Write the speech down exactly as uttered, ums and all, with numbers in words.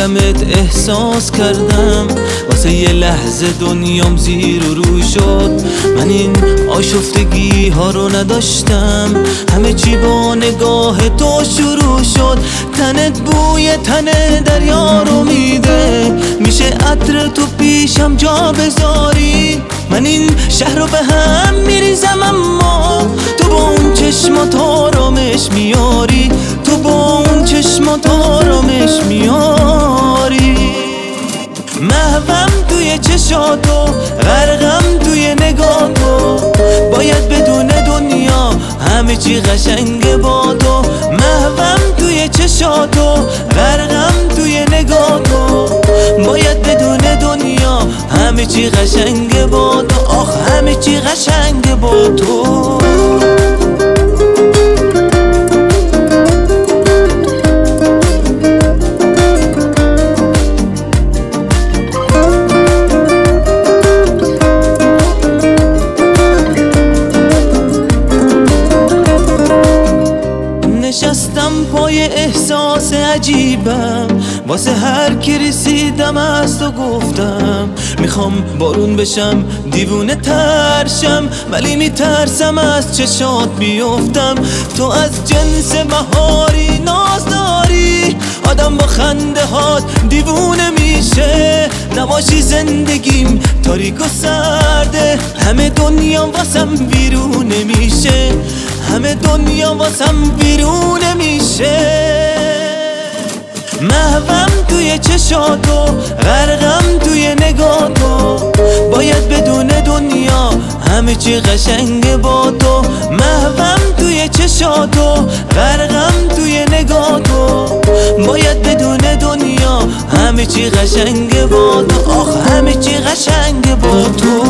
دیدمت احساس کردم واسه یه لحظه دنیام زیر و رو شد. من این آشفتگی ها رو نداشتم، همه چی با نگاه تو شروع شد. تنت بوی تن دریا رو میده، میشه عطر تو پیشم جا بذاری. من این شهر رو به هم میریزم اما تو با اون چشمات آرامش میاری، تو با اون چشمات آرامش میاری. محوم توی چشاتو، غرقم توی نگاتو، باید بدون دنیا همه چی قشنگه با تو. محوم توی چشاتو، غرقم توی نگاتو، باید بدون دنیا همه چی قشنگه با تو. آخ همه چی قشنگه با تو. نشستم پای احساس عجیبم، واسه هر کی رسیدم از تو گفتم میخوام بارون بشم دیوونه ترشم، ولی میترسم از چشات بیفتم. تو از جنس بهاری ناز داری، آدم با خنده هات دیوونه میشه. نباشی زندگیم تاریک و سرده، همه دنیا واسم بیرونه میشه، همه دنیا واسم بیرونه میشه. محوم توی چشاتو، غرقم توی نگاتو، باید بدون دنیا همه چی قشنگه با تو. محوم توی چشاتو، غرقم توی نگاتو، باید بدون دنیا همه چی قشنگه با تو. آخ همه چی قشنگه با تو.